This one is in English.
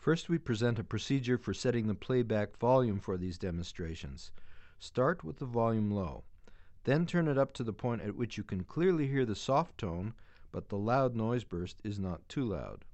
First, we present a procedure for setting the playback volume for these demonstrations. Start with the volume low. Then turn it up to the point at which you can clearly hear the soft tone, but the loud noise burst is not too loud.